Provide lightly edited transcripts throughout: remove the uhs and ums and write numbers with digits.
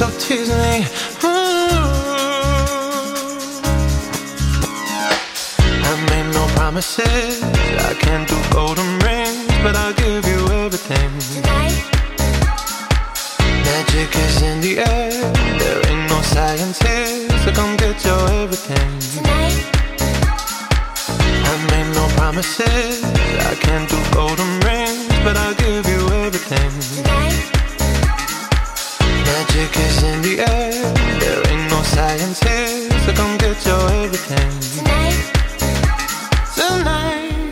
so tease me. I made no promises, I can't do golden rings, but I'll give you everything. Tonight. Magic is in the air, there ain't no science here, so come get your everything. Tonight. I made no promises, I can't do golden rings, but I'll give you everything. Tonight. Magic is in the air, there ain't no science here, so come get your everything. Tonight. Tonight.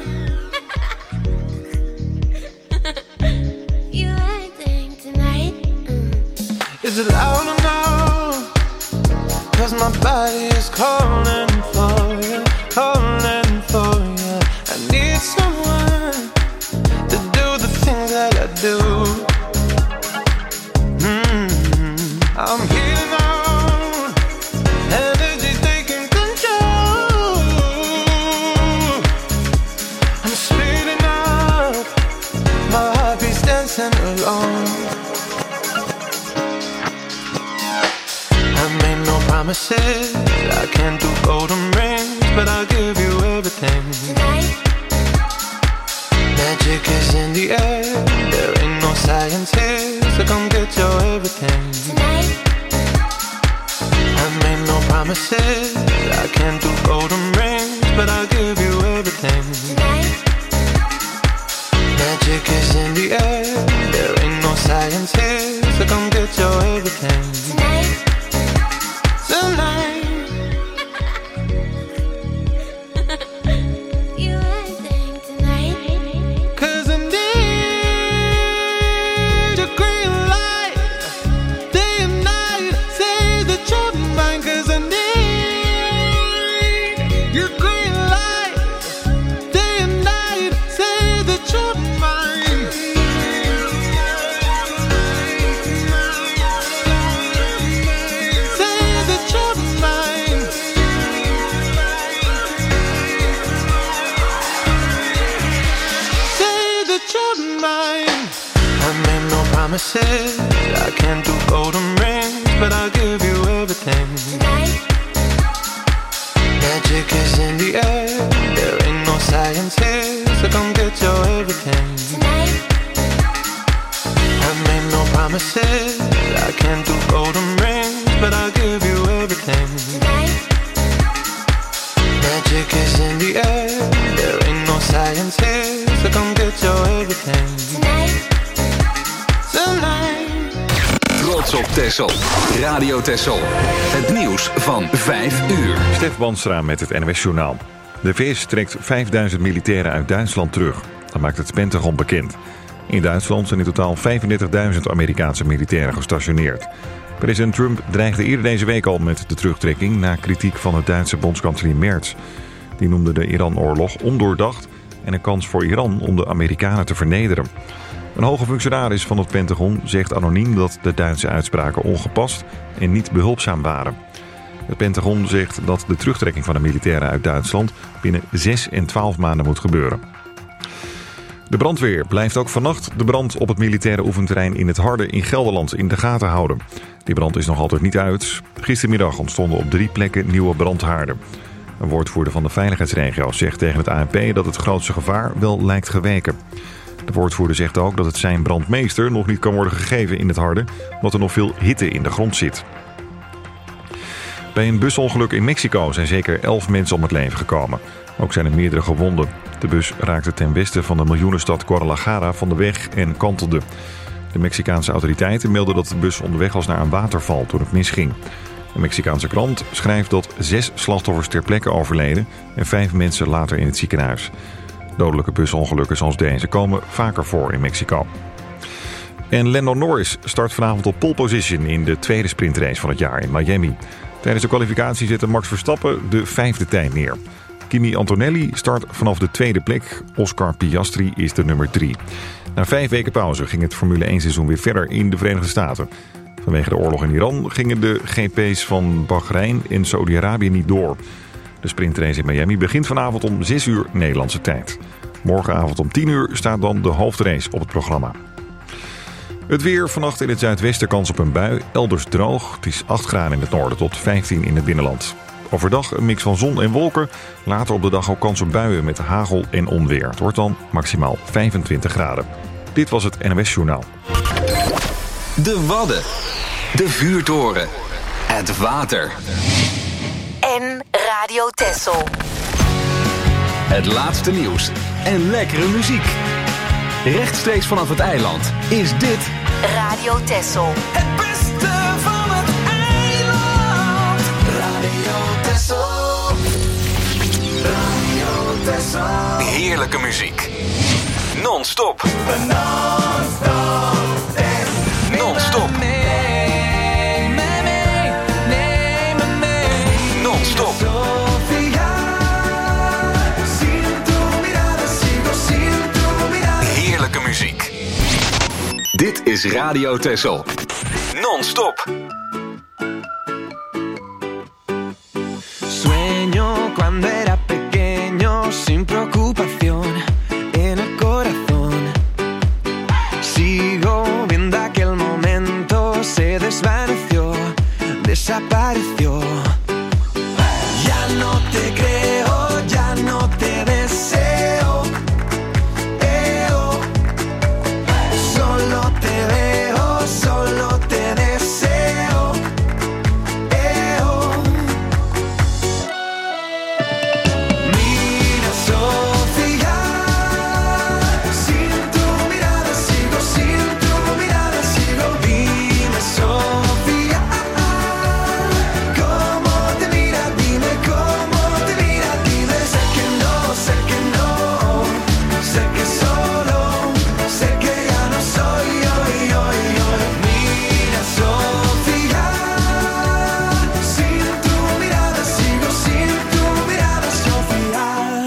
You acting tonight. Is it loud or no? 'Cause my body is calling for you, calling for you. I need someone to do the things that I do. I'm here now, energy's taking control. I'm speeding up, my heartbeat's dancing alone. I made no promises, I can't do golden rings, but I'll give you everything. Tonight. Magic is in the air, there ain't no science here, so come get your everything. Tonight. I made no promises, I can't do golden rings, but I'll give you everything. Tonight. Magic is in the air, there ain't no science here, so come get your everything. Tonight. Tonight. You acting tonight. 'Cause I need your green light, day and night, say that you're mine. 'Cause I need your green light, day and night, say that you're mine. Say that you're mine. Say that you're mine. I made no promises, I can't do golden rings, but I'll give you everything. Tonight. Magic is in the air, there ain't no science here, so come get your everything. Tonight. I made no promises, I can't do golden rings, but I'll give you everything. Tonight. Magic is in the air, there ain't no science here, so come get your everything. Tonight. Tonight. Trots op Texel. Radio Texel. Het nieuws van 5 uur. Stef Banstra met het NOS Journaal. De VS trekt 5000 militairen uit Duitsland terug. Dat maakt het Pentagon bekend. In Duitsland zijn in totaal 35.000 Amerikaanse militairen gestationeerd. President Trump dreigde eerder deze week al met de terugtrekking na kritiek van het Duitse bondskanselier Merz. Die noemde de Iran-oorlog ondoordacht en een kans voor Iran om de Amerikanen te vernederen. Een hoge functionaris van het Pentagon zegt anoniem dat de Duitse uitspraken ongepast en niet behulpzaam waren. Het Pentagon zegt dat de terugtrekking van de militairen uit Duitsland binnen 6 en 12 maanden moet gebeuren. De brandweer blijft ook vannacht de brand op het militaire oefenterrein in het Harde in Gelderland in de gaten houden. Die brand is nog altijd niet uit. Gistermiddag ontstonden op 3 plekken nieuwe brandhaarden. Een woordvoerder van de veiligheidsregio zegt tegen het ANP dat het grootste gevaar wel lijkt geweken. De woordvoerder zegt ook dat het zijn brandmeester nog niet kan worden gegeven in het Harde, omdat er nog veel hitte in de grond zit. Bij een busongeluk in Mexico zijn zeker 11 mensen om het leven gekomen. Ook zijn er meerdere gewonden. De bus raakte ten westen van de miljoenenstad Guadalajara van de weg en kantelde. De Mexicaanse autoriteiten melden dat de bus onderweg was naar een waterval toen het misging. Een Mexicaanse krant schrijft dat 6 slachtoffers ter plekke overleden en 5 mensen later in het ziekenhuis. Dodelijke busongelukken zoals deze komen vaker voor in Mexico. En Lando Norris start vanavond op pole position in de tweede sprintrace van het jaar in Miami. Tijdens de kwalificatie zette Max Verstappen de 5e tijd neer. Kimi Antonelli start vanaf de 2e plek. Oscar Piastri is de nummer 3. Na 5 weken pauze ging het Formule 1 seizoen weer verder in de Verenigde Staten. Vanwege de oorlog in Iran gingen de GP's van Bahrein en Saudi-Arabië niet door. De sprintrace in Miami begint vanavond om 6 uur Nederlandse tijd. Morgenavond om 10 uur staat dan de hoofdrace op het programma. Het weer, vannacht in het zuidwesten kans op een bui, elders droog. Het is 8 graden in het noorden tot 15 in het binnenland. Overdag een mix van zon en wolken. Later op de dag ook kans op buien met hagel en onweer. Het wordt dan maximaal 25 graden. Dit was het NOS Journaal. De Wadden. De vuurtoren. Het water. En Radio Texel. Het laatste nieuws en lekkere muziek. Rechtstreeks vanaf het eiland is dit Radio Texel. Het beste van het eiland. Radio Texel. Radio Texel. heerlijke muziek. Non-stop. Non-stop. Non-stop. Heerlijke muziek. Dit is Radio Texel. Non-stop. Sueño cuando era pequeño sin preocupación en el corazón. Sigo viendo aquel momento, se desvaneció, desapareció. Ya no te creo, ya no te deseo. Solo te veo, solo te deseo. Mira, Sofía, sin tu mirada sigo, sin tu mirada sigo. Dime, Sofía, cómo te mira, dime cómo te mira, dime. Sé que no, sé que no, sé que solo, sé que ya no soy yo. Mira, Sofía, sin tu mirada sigo, sin tu mirada, Sofía.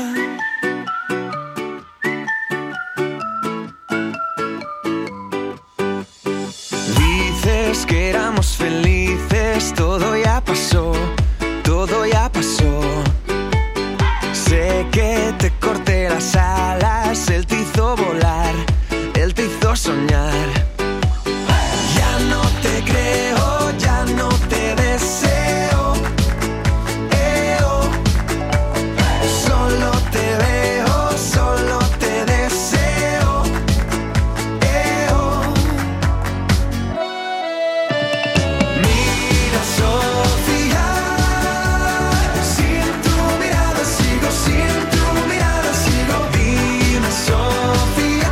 Dices que éramos felices, todo ya pasó, todo ya pasó. Sé que te corté las alas, él te hizo volar, él te hizo soñar. Ya no te creo, ya no te deseo. Solo te veo, solo te deseo. Mira, Sofía, sin tu mirada sigo, sin tu mirada sigo. Dime, Sofía,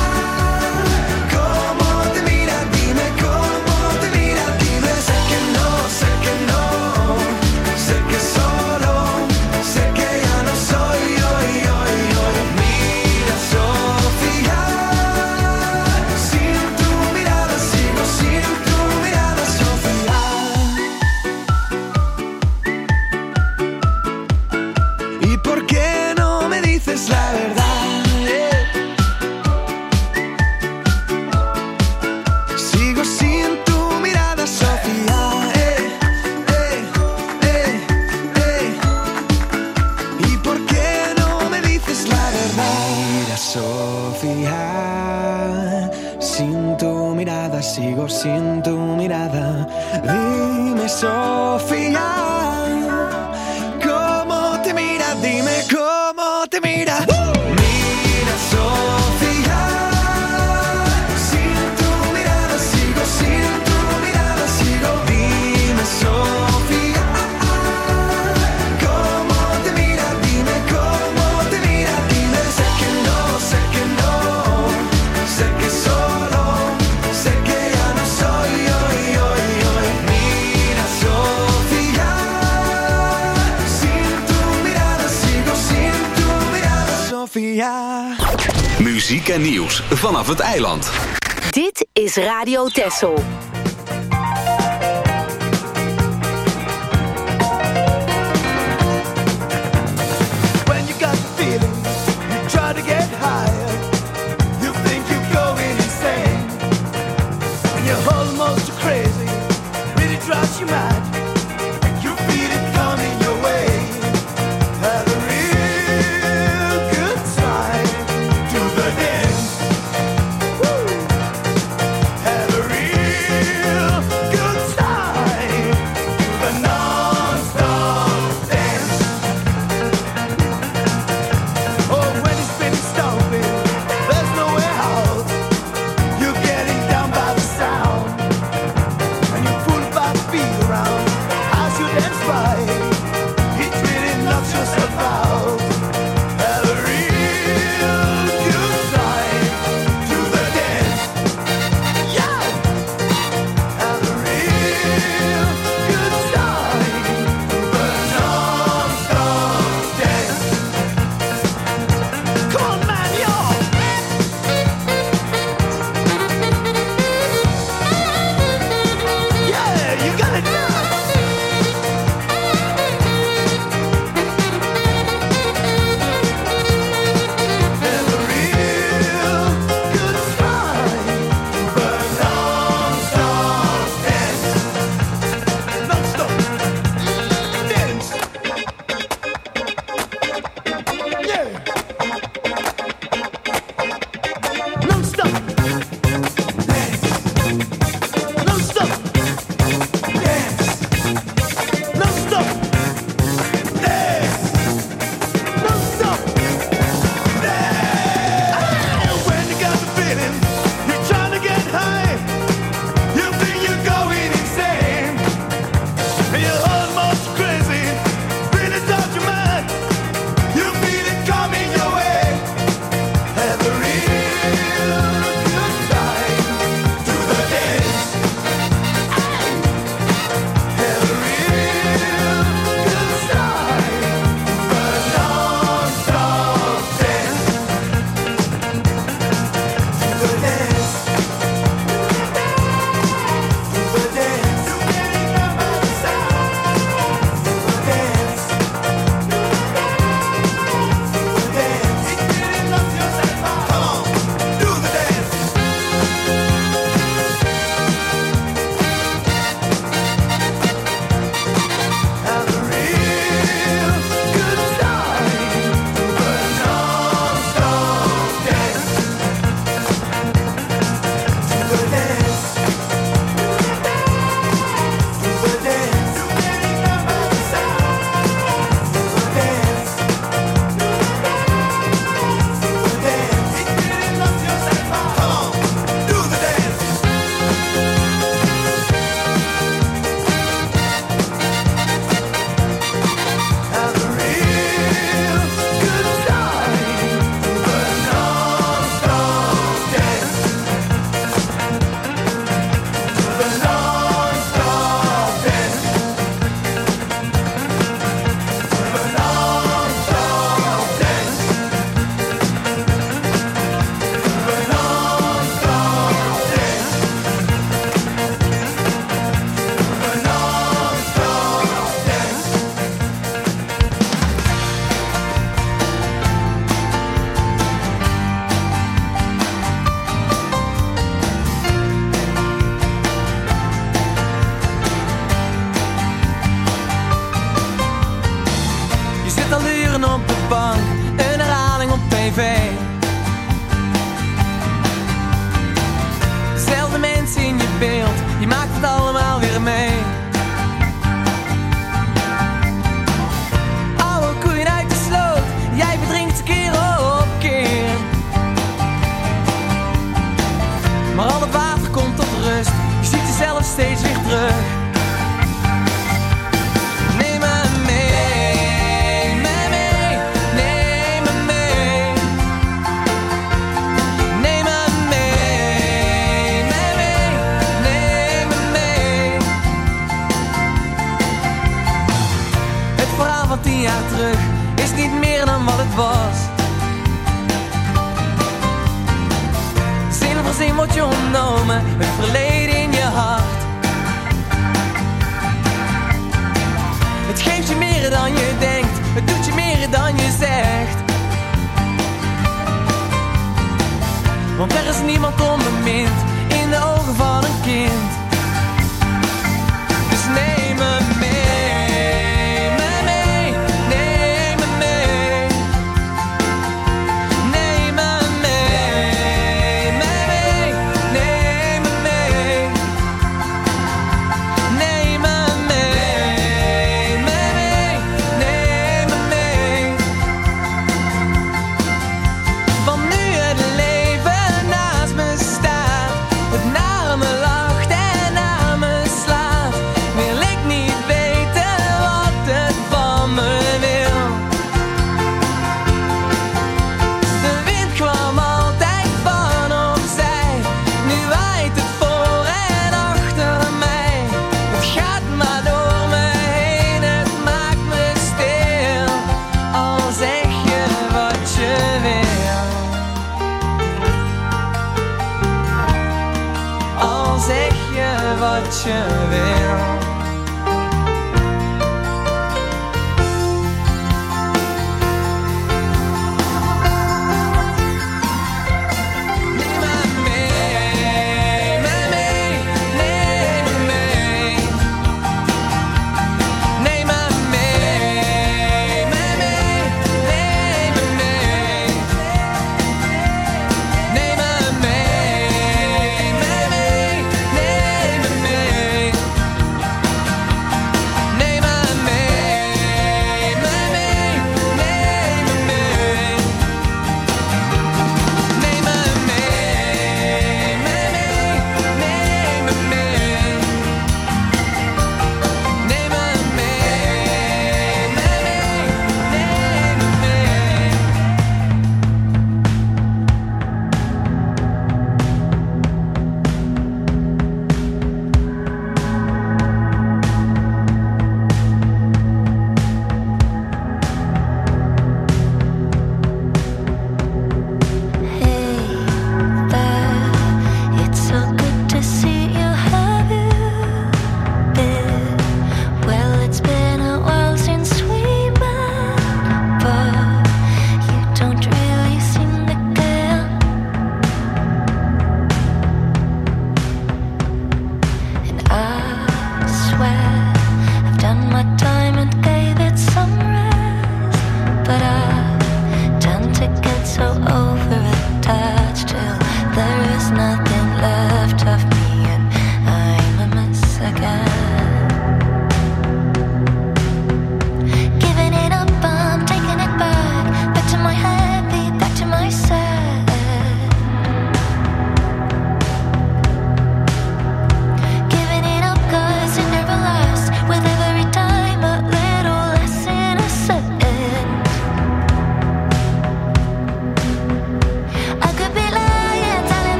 cómo te mira, dime cómo te mira, dime. Sé que no, sé que no, sé que solo, sé que ya no soy yo. Mira, Sofía, sin tu mirada sigo, sin tu mirada, Sofía. ¿Y por qué no me dices la verdad? Sigo sin tu mirada, Sofía. ¿Y por qué no me dices la verdad? Mira, Sofía, sin tu mirada sigo, sin tu mirada. Dime, Sofía, cómo te mira, dime cómo te mira. Mira, Sofía, sin tu mirada sigo, sin tu mirada sigo. Dime, Sofía, cómo te mira, dime cómo te mira, dime. Sé que no, sé que no, sé que solo, sé que ya no soy yo. Mira, Sofía, sin tu mirada sigo, sin tu mirada, Sofía. Muziek en nieuws vanaf het eiland. Dit is Radio Texel. When you got the feeling, you try to get higher. You think you're going insane. When you're almost crazy, really drives you mad. You feel it coming your way. Have a real good time to the end. Woo! Have steeds weer terug. Neem me mee, neem me mee. Neem me mee, neem me mee. Het verhaal van 10 jaar terug is niet meer dan wat het was. Zin voor zin wordt je ontnomen, het verleden in je hart. Het geeft je meer dan je denkt, het doet je meer dan je zegt. Want er is niemand onbemind in de ogen van een kind. Dus neem me mee. Wat je wil.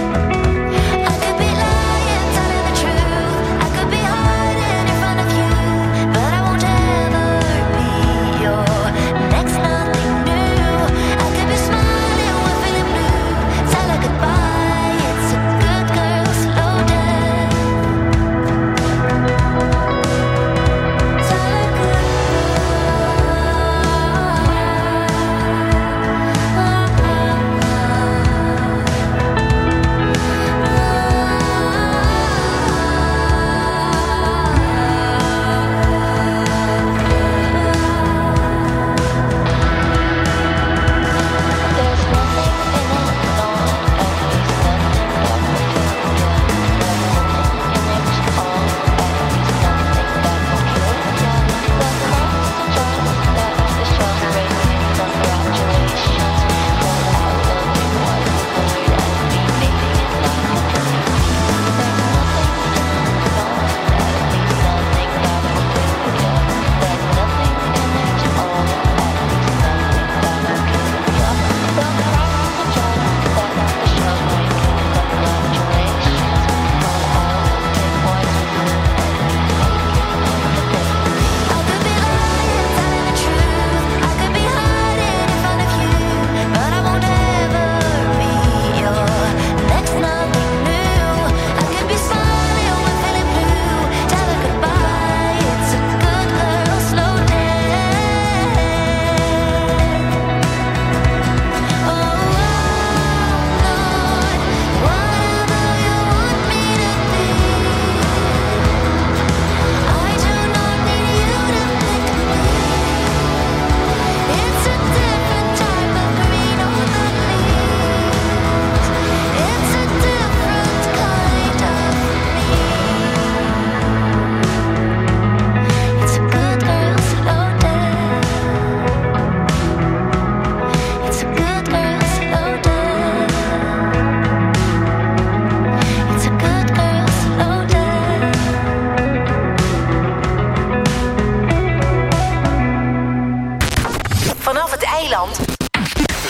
you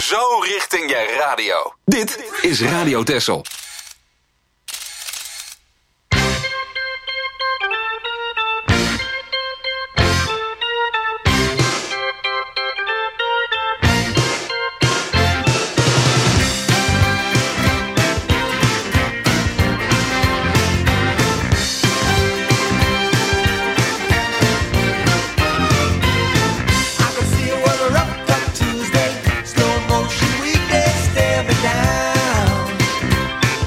zo richting je radio. Dit is Radio Texel. Tuesday, slow motion weekday, stare me down.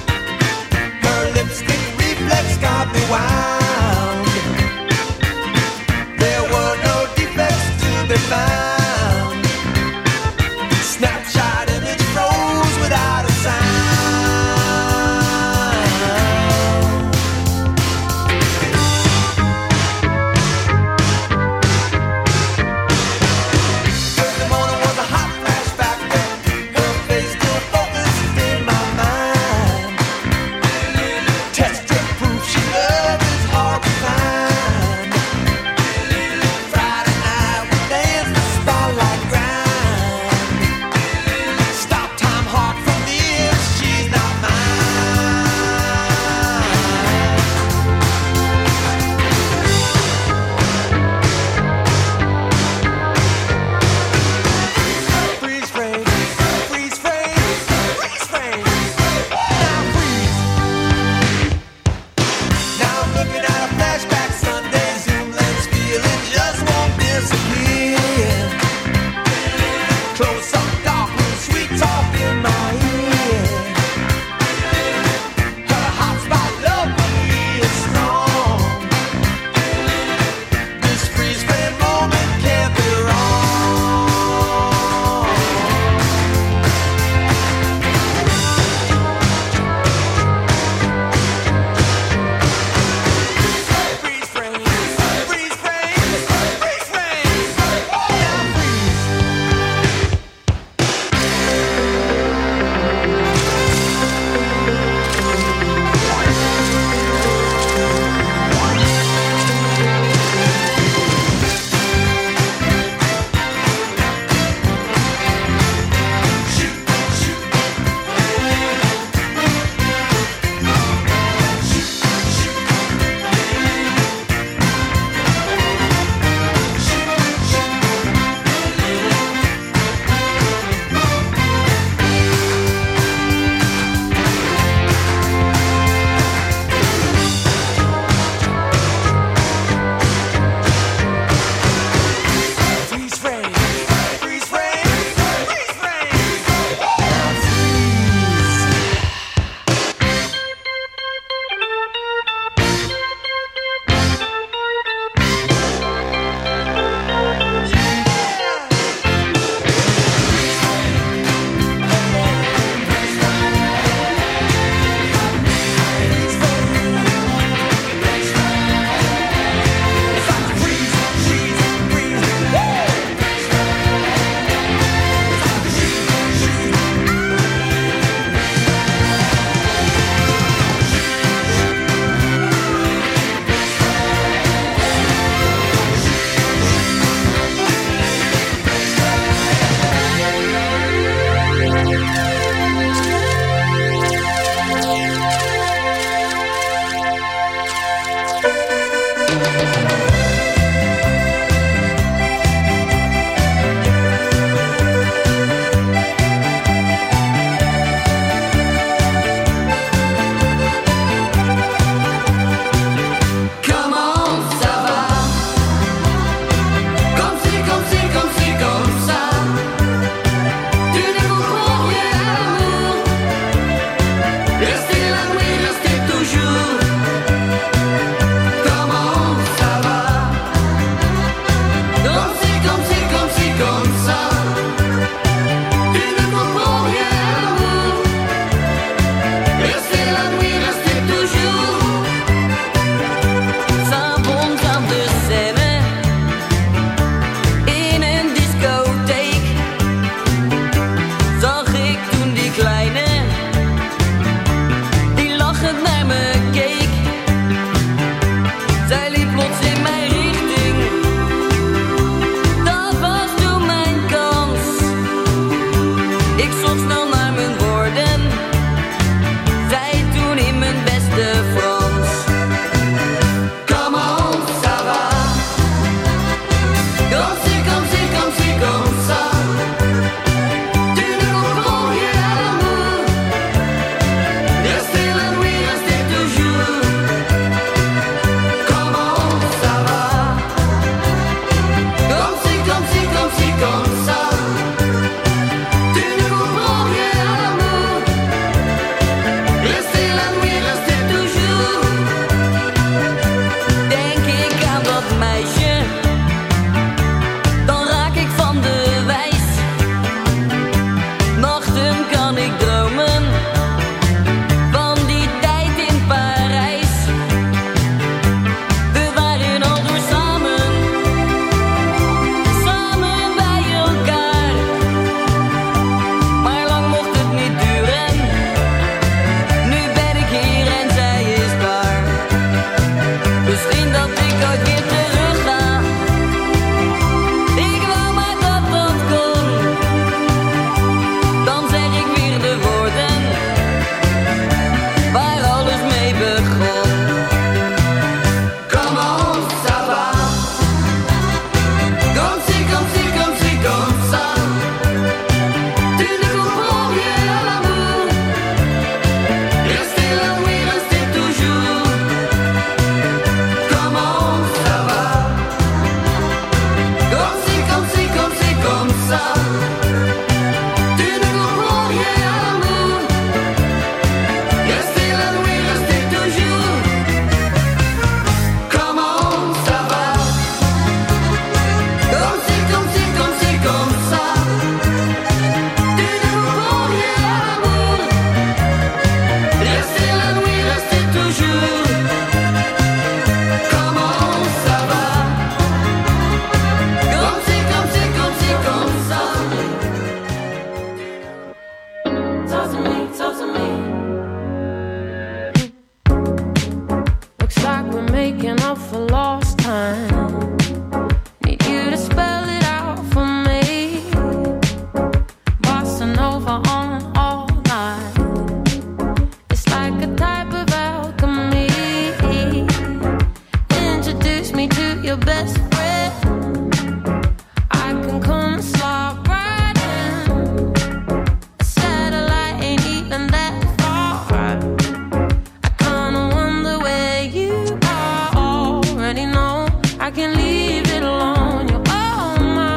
can't leave it alone. You're on my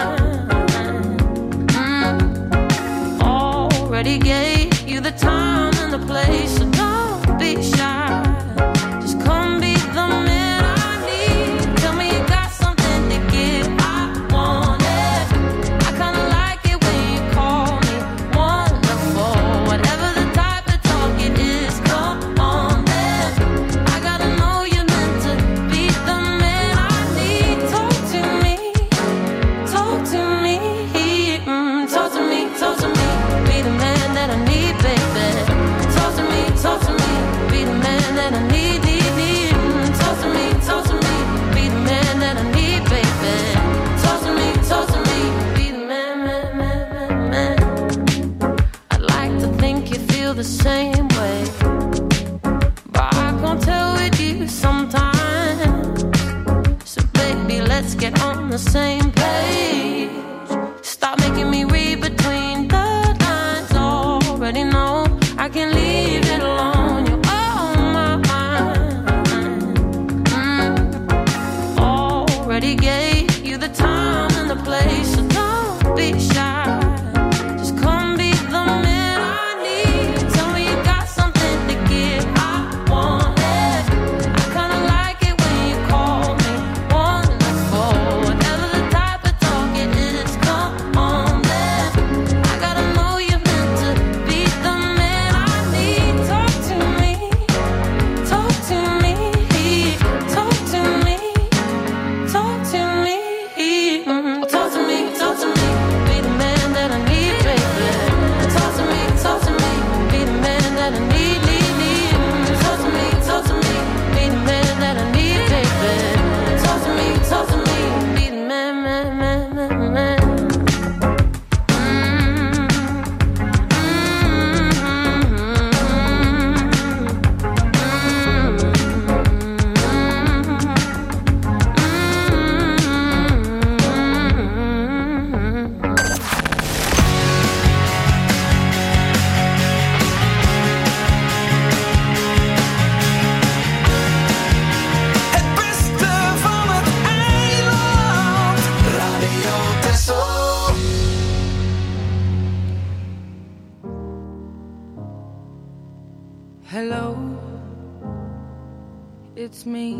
mind. Already gave you the time and the place, so don't be shy. Just come be the man I need. Tell me you got something to give. I want it. I kinda like it when you call me wonderful. Whatever the type of talk it is, come on then. I gotta know you're meant to be the man I need. Talk to me, talk to me, talk to me, talk to me. Be the man that I need, baby. Talk to me, be the man that I need, need. Talk to me, be the man that I need, baby. Talk to me, be the man, man. I'd like to think you feel the same way, but I can't tell with you sometimes. So baby, let's get on the same page. Stop making me read between the lines. Already know I can't leave it alone. You're on my mind. Already gave you the time and the place, so don't be shy. Just come be the man I need. Tell me you got something to give. I want it. I kinda like it when you call me wonderful. Whatever the type of talk it is, come on then. I gotta know you're meant to be the man I need. Talk to me, talk to me, talk to me, talk to me, talk to me, talk to me. Be the man that I need, baby. Talk to me, be the man that I need, need. Talk to me, be the man that I need, baby. Talk to me, be the man, man. Het beste van het eiland. Radio Texel. Hello, it's me.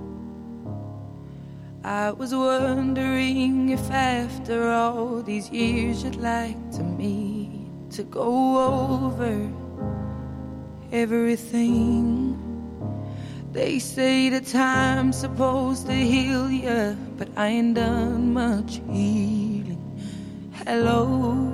I was wondering if after all these years you'd like to meet to go over everything. They say the time's supposed to heal ya, but I ain't done much healing. Hello,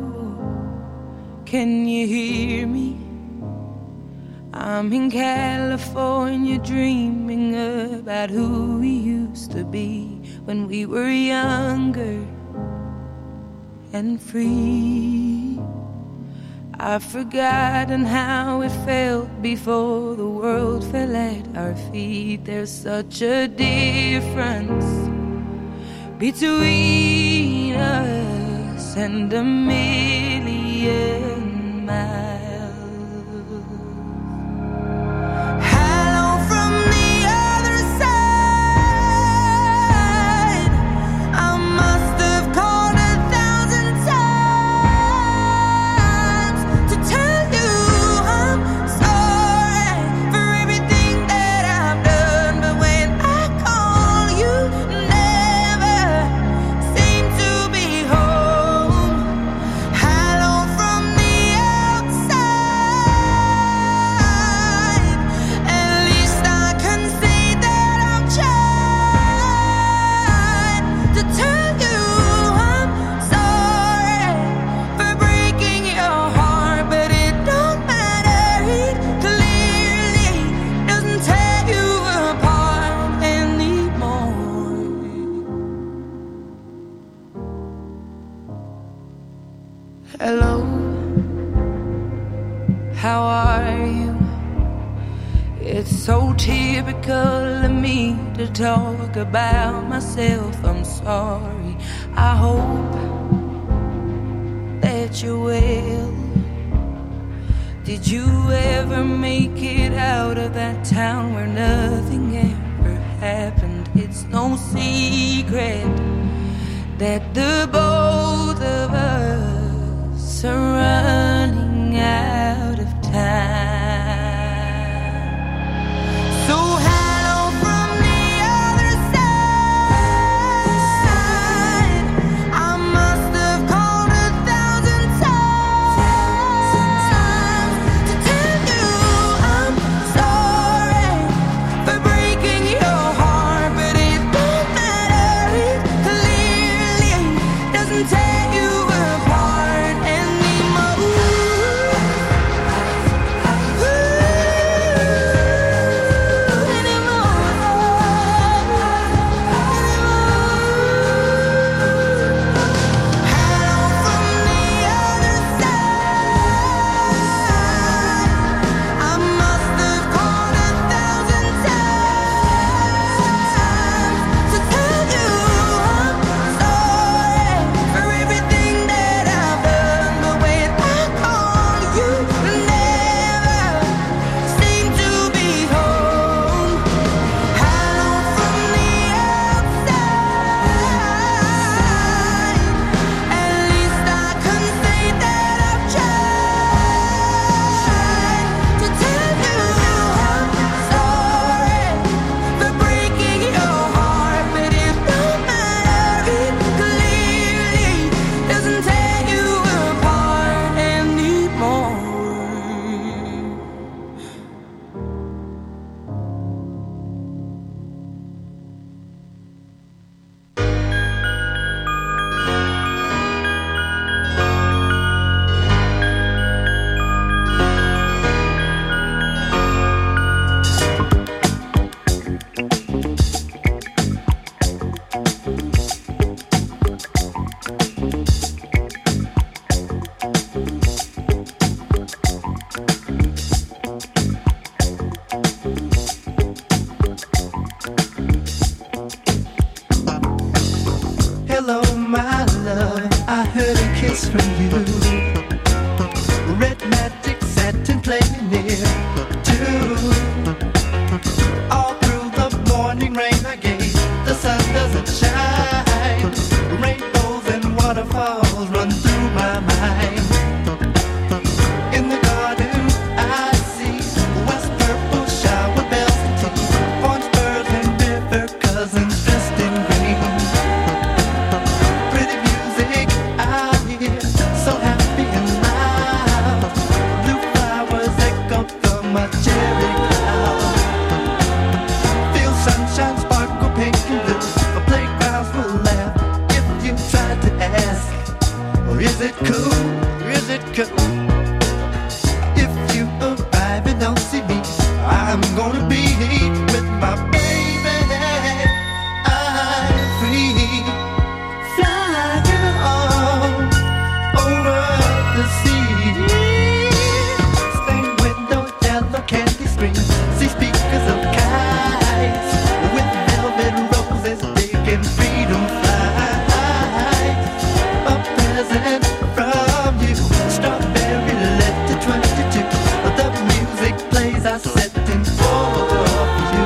can you hear me? I'm in California dreaming about who we used to be when we were younger and free. I've forgotten how it felt before the world fell at our feet. There's such a difference between us and a million miles. Hello from the other side. I must have called 1,000 times to tell you I'm sorry for everything that I've done. But when I call, you never seem to be home. Hello from the outside. At least I can say that I've tried to tell you I'm sorry for breaking your heart, but it don't matter. It clearly doesn't tear you apart anymore. Hello, how are you? It's so typical of me to talk about myself. I'm sorry. I hope that you're well. Did you ever make it out of that town where nothing ever happened? It's no secret that the both of us are running out of time. So hello from the other side. I must have called 1,000 times to tell you I'm sorry for breaking your heart, but it don't matter. It clearly doesn't tear you apart anymore. Hello, my love, I heard a kiss from you. Red magic satin playing near too. All through the morning rain I gave, the sun doesn't shine. Rainbows and waterfalls run through my mind. In the garden I see west purple shower bells and tea, orange birds and river cousins dressed in green. Pretty music I hear, so happy and loud. Blue flowers echo from my cherry cloud. Feel sunshine sparkle pink and blue. A playgrounds will laugh if you try to ask, or is it cool? Is it cool? If you arrive and don't see me, I'm gonna be with my baby. I'm free, flying on over the sea. Stained window, yellow candy screen. See speakers of kites with velvet roses, taking freedom flights. A present from you, strawberry letter 22. The music plays, I set in for you.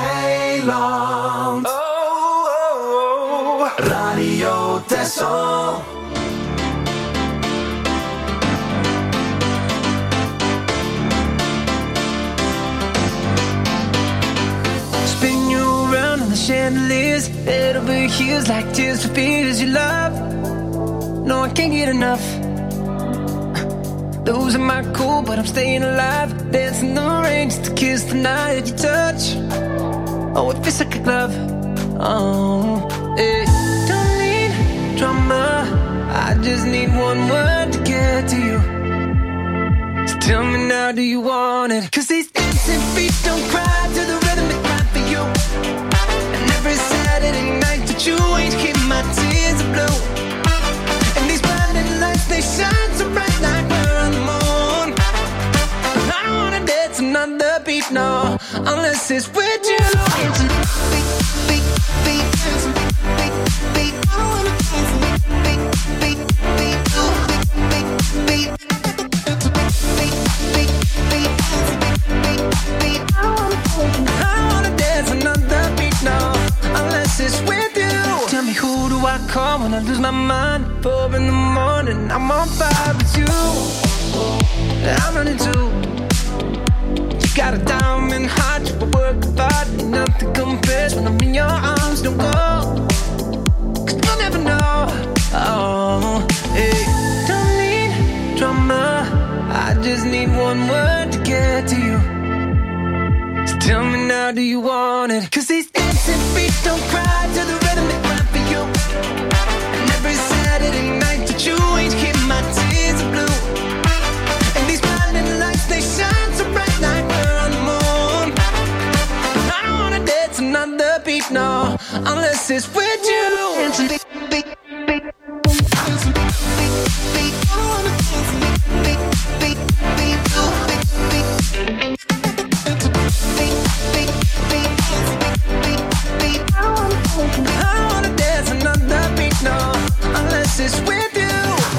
Eiland. Radio Texel. Spin you around on the chandeliers, head over heels like tears for fears you love. No, I can't get enough. Losing my cool, but I'm staying alive. Dancing the rain just to kiss the night that you touch. Oh, it feels like a glove. Oh, hey. Don't need drama, I just need one word to get to you. So tell me now, do you want it? 'Cause these dancing feet don't cry to the rhythm they cry for you. And every Saturday night that you ain't keep my tears are blue. And these blinding lights, they shine so bright like we're on the moon. But I don't wanna dance another beat, no, unless it's with you. I call when I lose my mind. 4 in the morning, I'm on fire with you. I'm running too. You got a diamond heart, you work hard. Nothing compares when I'm in your arms. Don't go, 'cause you'll never know. Oh, hey. Don't need drama, I just need one word to get to you. So tell me now, do you want it? 'Cause these dancing feet don't cry to the rhythm they cry for you. And every Saturday night that you ain't keep my tears are blue. And these blinding lights, they shine so bright like we're on the moon. But I don't wanna dance another beat, no, unless it's with you. It's with you.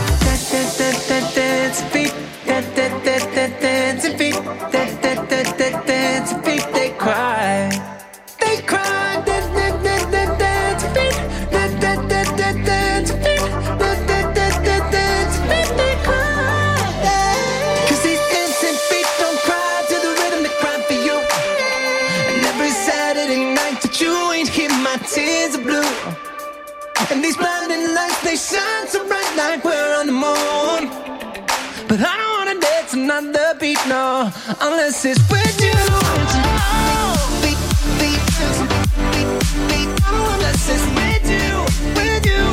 Dance feet, dance feet, dance feet. They cry, they cry. Dance feet, dance feet, they cry. 'Cause these dancing feet don't cry to the rhythm they cry for you. And every Saturday night that you ain't hear my tears are blue. And these blinding lights, they shine so bright like we're on the moon. But I don't wanna dance another beat, no, unless it's with you. Unless it's with you, with you.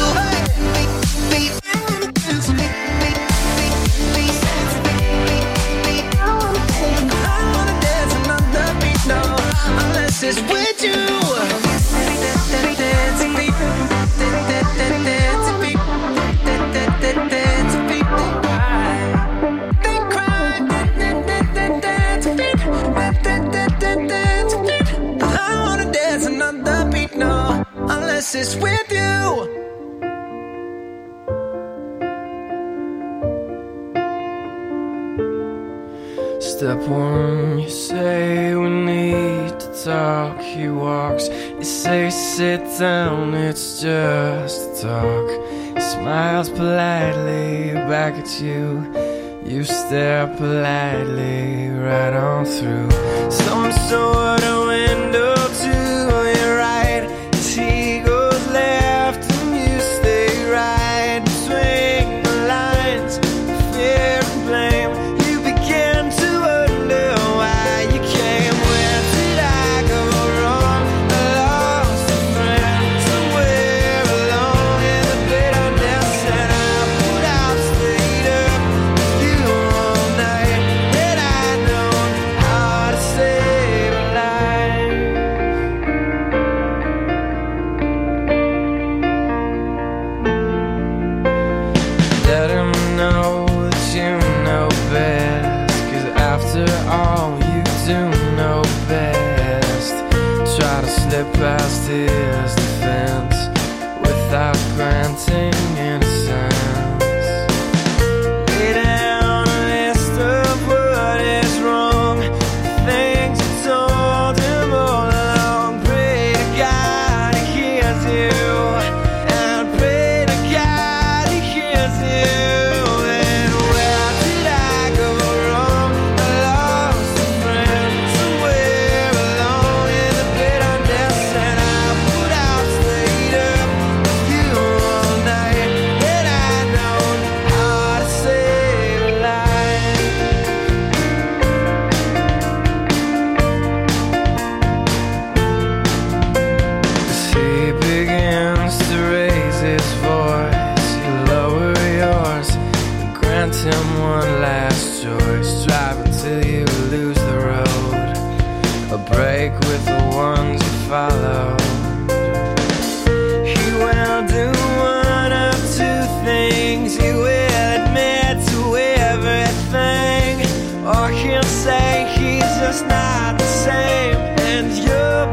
I don't wanna dance another beat, no, unless it's with you. Unless it's with you. Step one, you say we need to talk. He walks, you say sit down, it's just a talk. He smiles politely back at you. You stare politely right on through some sort of window to your right. As he goes left and you stay right between the lines, fear and blame. You begin to wonder why you came. Where did I go wrong? I lost a friend somewhere alone in the bitterness, and I would have stayed up with you all night. Had I known how to save a life. Let him know that you know best, 'cause after all you do know best. Try to slip past his defense without granting innocence. Lay down a list of what is wrong, things you told him all along.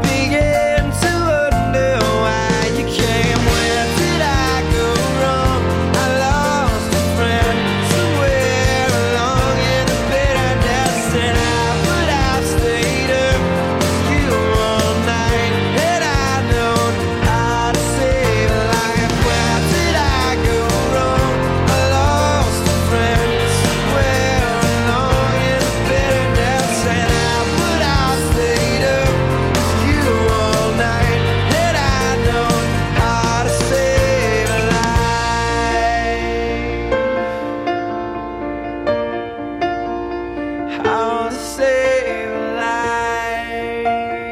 begin to wonder why you came. Where did I go wrong? I lost a friend somewhere along in the bitterness, and I stayed up with you all night, and I know how to save a life. Where did I go wrong? I lost a friend somewhere along in the bitterness, and I stayed up with you all night, and I know how to save a life. How to save a life.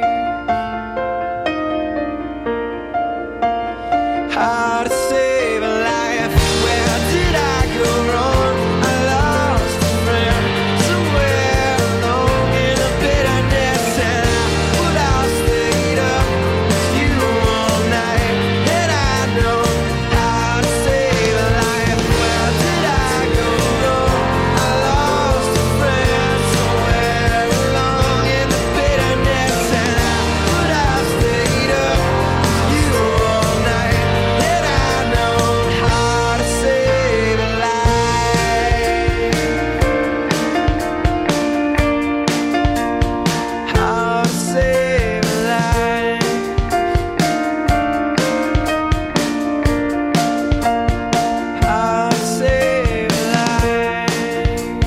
How to save a life. Where did I go wrong? I lost a friend somewhere along in the bitterness, and I stayed up with you all night, and I know how to save a life. Where did I go wrong? I lost a friend somewhere along in the bitterness, and I stayed up with you all night, and I know how to save a life. How to save a life. How to save a life.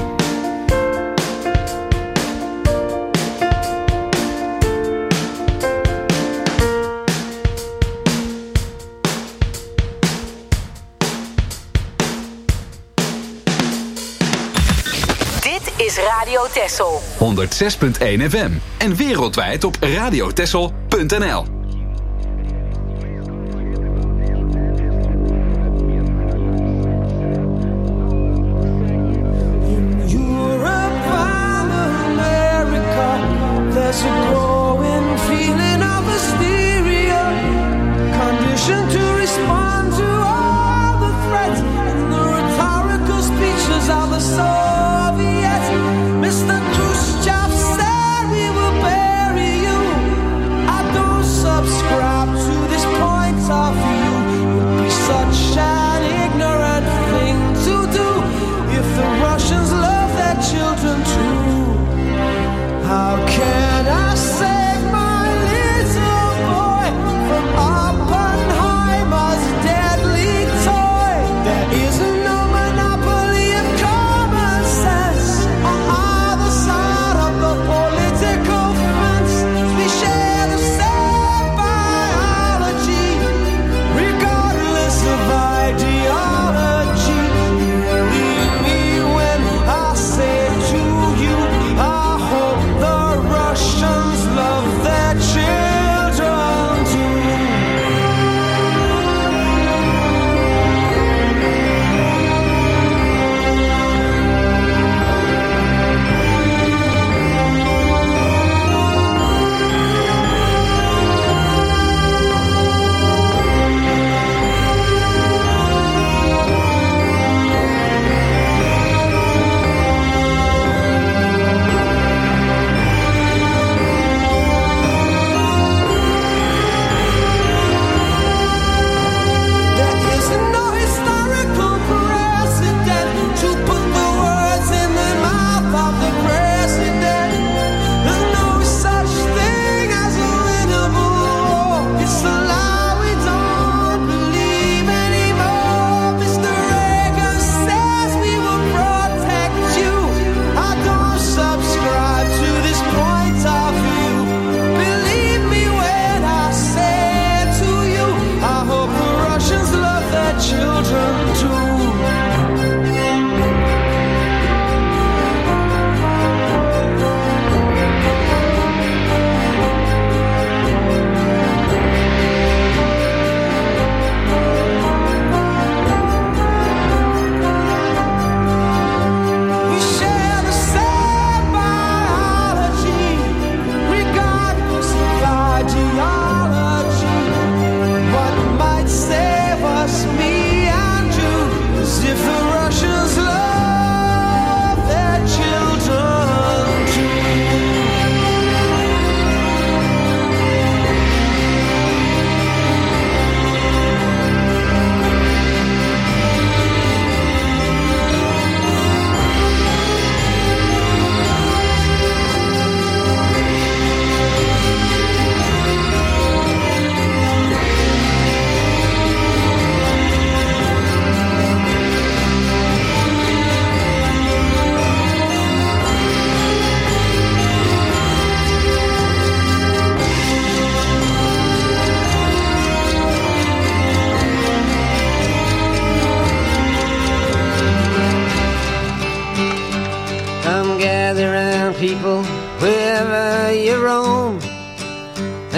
Dit is Radio Texel. 106.1 FM en wereldwijd op radiotessel.nl. Europe and America, there's a growing feeling of hysteria, conditioned to respond to all the threats and the rhetorical speeches of the Soviets. Mr. Khrushchev said we will bury you. I don't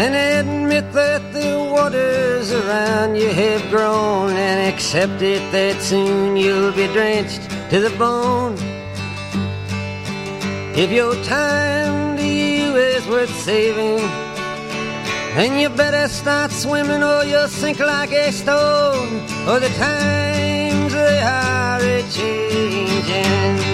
and admit that the waters around you have grown, and accept it that soon you'll be drenched to the bone. If your time to you is worth saving, then you better start swimming or you'll sink like a stone, for the times they are a-changing.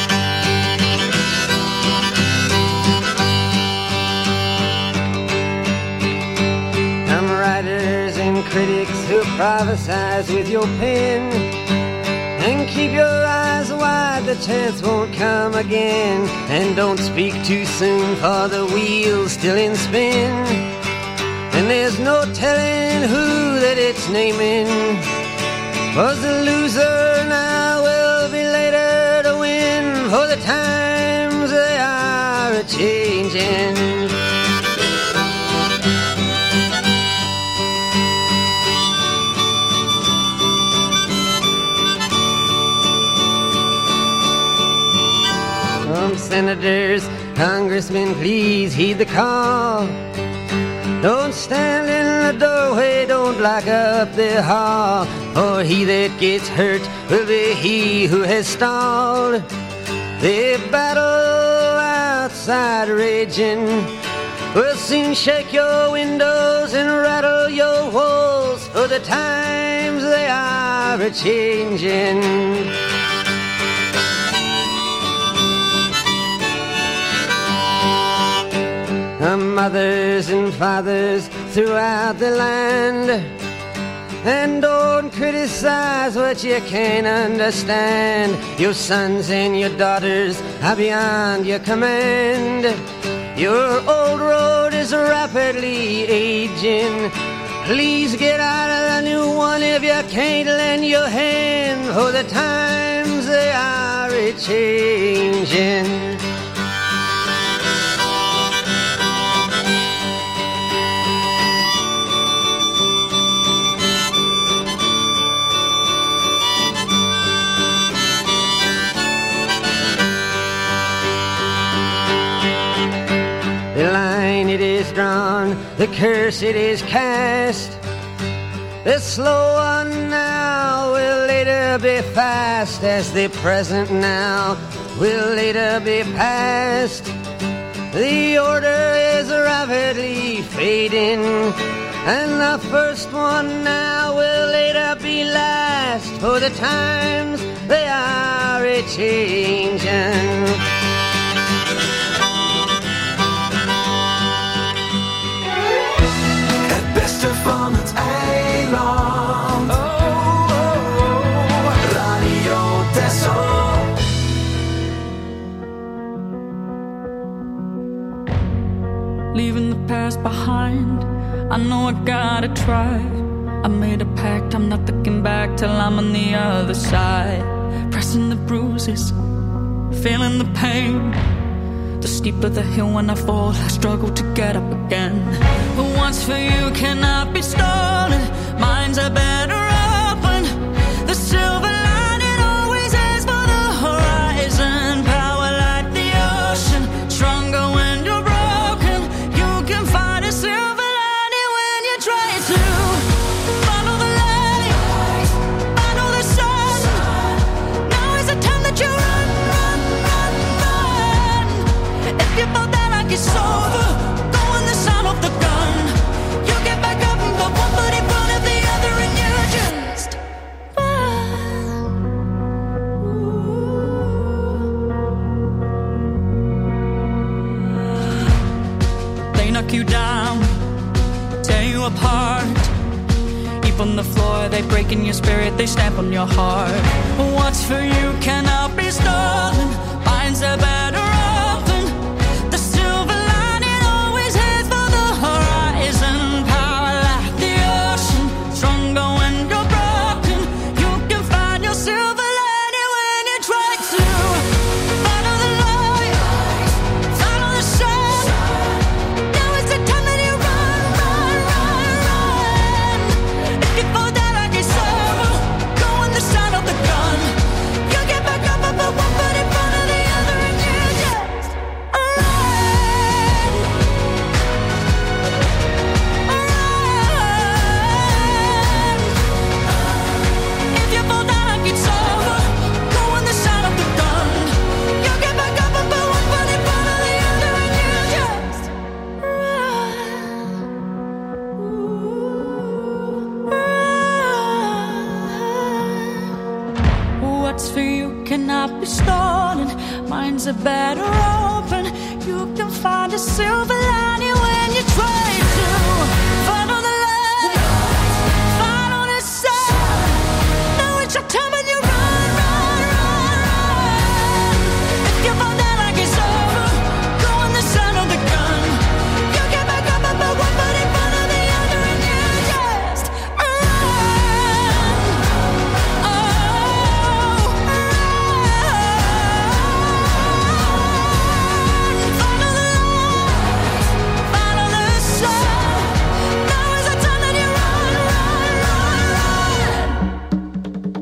Some writers and critics who prophesize with your pen, and keep your eyes wide, the chance won't come again. And don't speak too soon, for the wheel's still in spin, and there's no telling who that it's naming. 'Cause the loser now will be later to win, for the times they are a-changing. Senators, congressmen, please heed the call. Don't stand in the doorway, don't block up the hall, for he that gets hurt will be he who has stalled. The battle outside raging will soon shake your windows and rattle your walls, for the times they are a-changing. Mothers and fathers throughout the land, and don't criticize what you can't understand. Your sons and your daughters are beyond your command. Your old road is rapidly aging. Please get out of the new one if you can't lend your hand, for the times they are a-changing. The line it is drawn, the curse it is cast. The slow one now will later be fast, as the present now will later be past. The order is rapidly fading, and the first one now will later be last, for the times they are a-changing. Van het eiland. Radio Texel. Leaving the past behind, I know I gotta try. I made a pact, I'm not looking back till I'm on the other side. Pressing the bruises, feeling the pain. The steeper the hill when I fall, I struggle to get up again. But what's for you cannot be stolen. Minds are better open. The silver lining always is for the horizon. Power like the ocean, stronger when you're broken. You can find a silver lining when you try to follow the light, follow the sun. Now is the time that you run, run, run, run. If you fall down like it's over, go in the sound of the gun. You get back up and put one foot in front of the other, and you just run. They knock you down, tear you apart. Deep on the floor, they break in your spirit, they stamp on your heart. What's for you cannot be stolen. Minds are better open. The silver lining always heads for the horizon. Power like the ocean, stronger when you're broken. You can find your silver lining when you try to follow the light, follow the sun. Now is the time that you run, run, run, run. If you fall down like it's over, go in the sound of the gun. You get back up and put one foot in front of the other, and you just cannot be stolen. Minds are better open. You can find a silver lining when you try to follow the light, follow the sun. Now it's your time and you run, run, run, run. If you fall down like it's over, go in the sound of the gun. You get back up about one foot in front of the other and you just run. Oh, run. Follow the light, follow the sun. Now is the time that you run, run, run, run.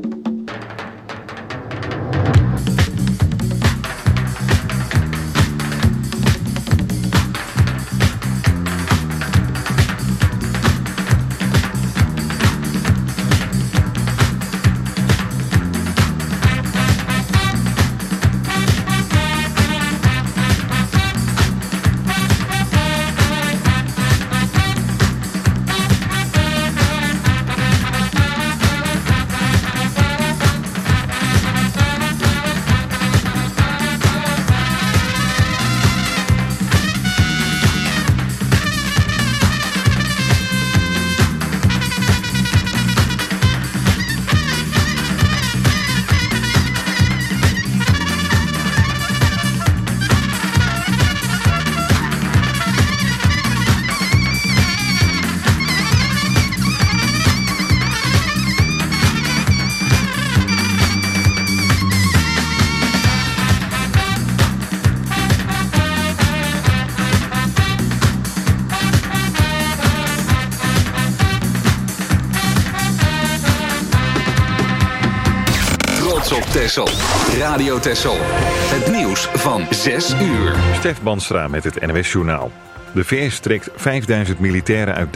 Trots op Texel. Radio Texel. Het nieuws van 6 uur. Stef Banstra met het NOS Journaal. De VS trekt 5000 militairen uit